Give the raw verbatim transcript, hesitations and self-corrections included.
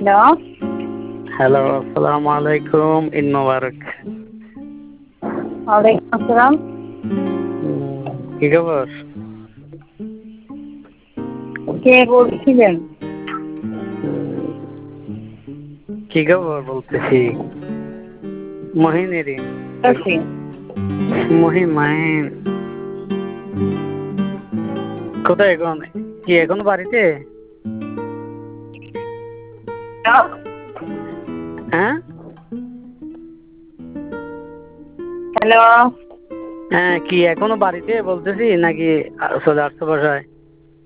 Hello. Hello, আসসালামু আলাইকুম। ঈদ মোবারক। ওয়ালাইকুম আসসালাম। উম, কি খবর? কে বলছিলেন? উম, কি খবর বলতেছি? মহিনেরই। আছি। মহিন মাহিন কোথায় এখন? কি এখনো বাড়িতে? হ্যালো। হ্যাঁ হ্যালো। হ্যাঁ কি এখনো বাড়িতে বলতেছি নাকি আ- চলে আসছো বাসায়?